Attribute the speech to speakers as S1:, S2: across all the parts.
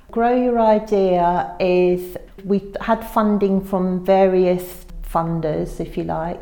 S1: Grow Your Idea is, we had funding from various funders, if you like,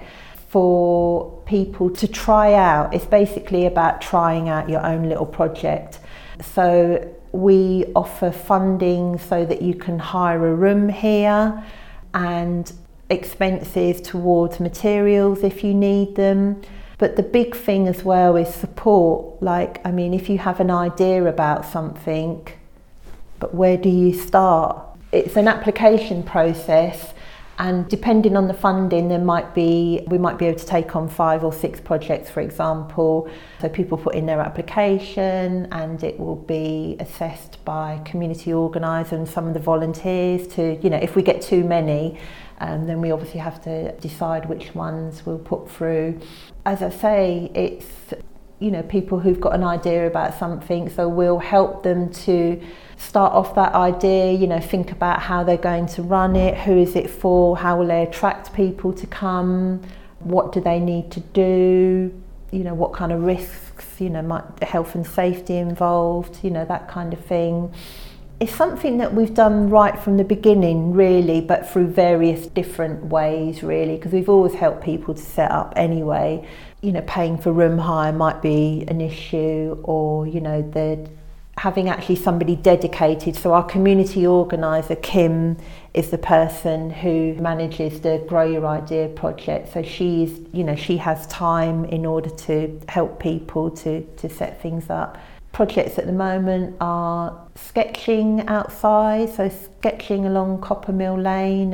S1: for people to try out. It's basically about trying out your own little project. So we offer funding so that you can hire a room here, and expenses towards materials if you need them. But the big thing as well is support. Like, I mean, if you have an idea about something, but where do you start? It's an application process, and depending on the funding, we might be able to take on 5 or 6 projects, for example. So people put in their application, and it will be assessed by community organisers and some of the volunteers to, you know, if we get too many, then we obviously have to decide which ones we'll put through. As I say, it's, you know, people who've got an idea about something, so we'll help them to start off that idea, you know, think about how they're going to run it, who is it for, how will they attract people to come, what do they need to do, you know, what kind of risks, you know, might health and safety involved, you know, that kind of thing. It's something that we've done right from the beginning, really, but through various different ways, really, because we've always helped people to set up anyway. You know, paying for room hire might be an issue, or, you know, having actually somebody dedicated. So our community organiser, Kim, is the person who manages the Grow Your Idea project. So she's, you know, she has time in order to help people to set things up. Projects at the moment are sketching outside, so sketching along Coppermill Lane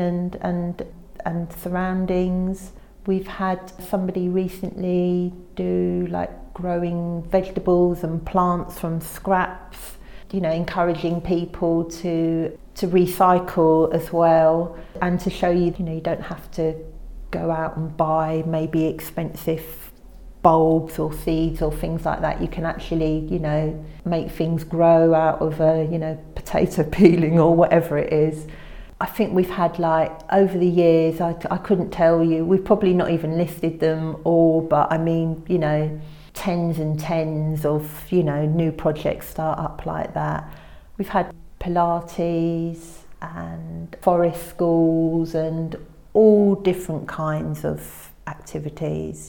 S1: and surroundings. We've had somebody recently do like growing vegetables and plants from scraps, you know, encouraging people to recycle as well, and to show you, you know, you don't have to go out and buy maybe expensive bulbs or seeds or things like that. You can actually, you know, make things grow out of a, you know, potato peeling or whatever it is. I think we've had, like, over the years, I couldn't tell you, we've probably not even listed them all, but I mean, you know, tens and tens of, you know, new projects start up like that. We've had Pilates and forest schools and all different kinds of activities.